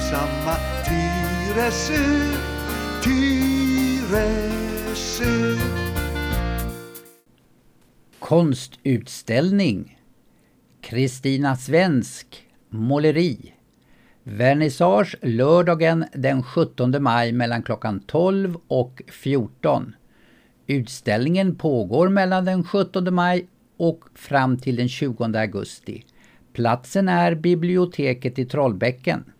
ensamma Tyresö, Tyresö. Konstutställning. Kristina Svensk, måleri. Vernissage lördagen den 17 maj mellan klockan 12 och 14. Utställningen pågår mellan den 17 maj och fram till den 20 augusti. Platsen är biblioteket i Trollbäcken.